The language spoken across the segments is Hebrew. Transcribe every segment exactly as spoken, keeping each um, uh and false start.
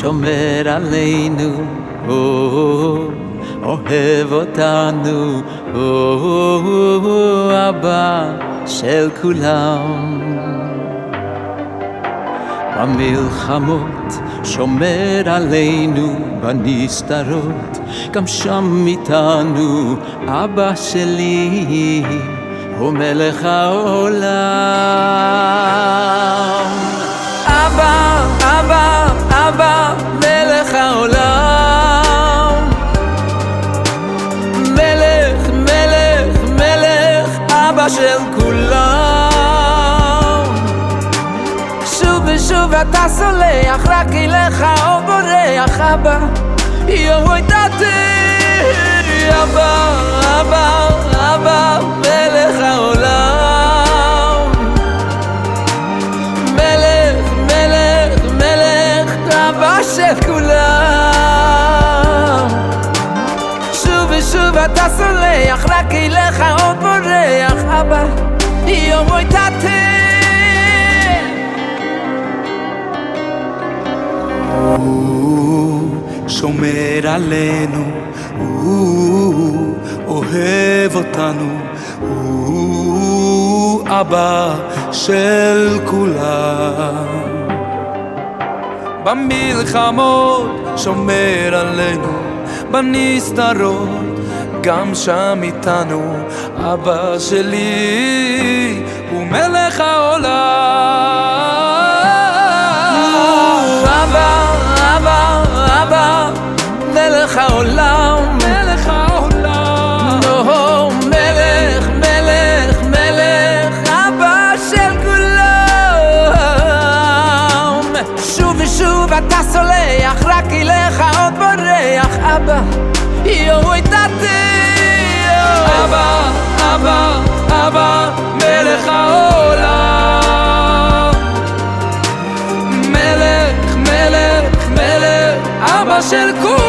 שומר עלינו, אוהב אותנו, אבא של כולם. במלחמות שומר עלינו, בנסתרות גם שם איתנו, אבא שלי הוא מלך העולם. אבא, אבא, אבא, מלך העולם. מלך, מלך, מלך, אבא של כולם. שוב ושוב אתה סולח, רק אליך או בורח, אבא, יום ידעתי. אבא, אבא, אבא, מלך העולם. מלך, מלך, מלך, אבא של כולם. שוב ושוב אתה סולח, רק אליך או בורח, אבא, יום ידעתי. הוא שומר עלינו, הוא אוהב אותנו, הוא אבא של כולם. במלחמות שומר עלינו, בנסתרות גם שם איתנו, אבא שלי הוא מלך העולם. מלך העולם, מלך העולם. נו, מלך, מלך, מלך, אבא של כולם. שוב ושוב אתה סולח, רק אליך עוד בורח, אבא, יום ידעתי. אבא, אבא, אבא, מלך העולם. מלך, מלך, מלך, אבא של כולם.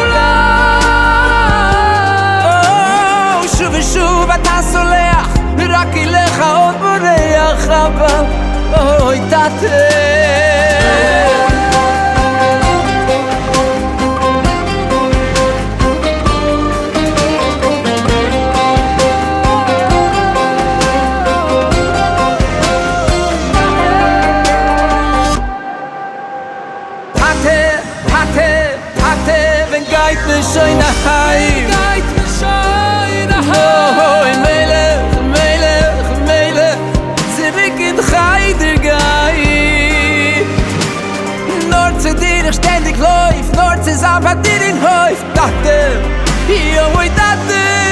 שוב ושוב אתה סולח, רק אליך עוד בורח, אבא, אוי תתה. Hatte, hatte, hatte, wenn geit mir schön nach heim. Geit mir schön nach heim. Oh, Melech, Melech, Melech, zurück in Heider Gai. Nur zu dir ich ständig läuf, nur zu sagen, dir in Häuf. Dachte, yo, dachte.